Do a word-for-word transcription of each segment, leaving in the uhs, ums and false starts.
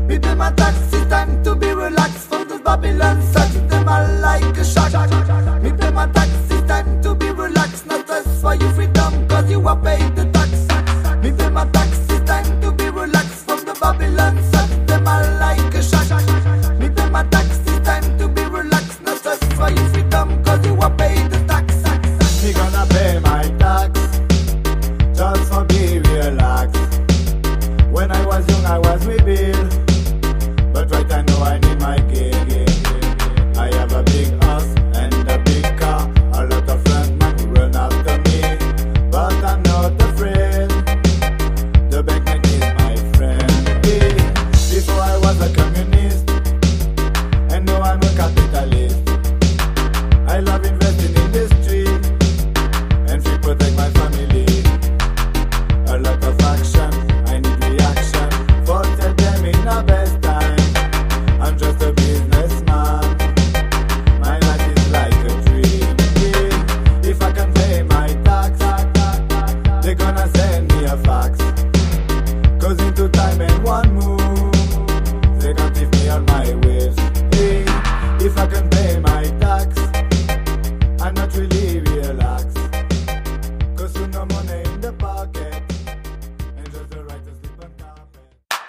Me pay my tax, it's time to be relaxed. From the Babylon such them I like a shot. Me pay my tax, it's time to be relaxed. Not stress for your freedom, cause you are paid the tax. Me pay my tax, it's time to be relaxed. From the Babylon such them I like a shot. Me pay my tax, it's time to be relaxed. Not stress for your freedom, cause you are paid the tax. Me gonna pay my tax, just for be relaxed. When I was young I was with bill, but right I know I need my gig. I have a big house and a big car, a lot of friends man who run after me, but I'm not afraid. The bank man is my friend. Before I was a communist, and now I'm a capitalist. I love investing in the street and free protect my family. A lot of action, I need reaction. For tell them in the best time, I'm just a businessman. My life is like a dream. Yeah. If I can pay my tax, they're gonna send me a fax. Cause into time and one move, they gonna give me all my ways. Yeah. If I can pay my tax, I'm not really relaxed. Cause with no money in the pocket, and just the right to sleep on carpet.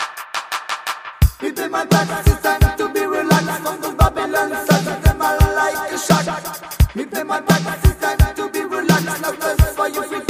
Me pay my tax, it's time to be relaxed. From the Babylon such them I like a shot. Me pay my tax, it's time to be relaxed. Not stress for your freedom.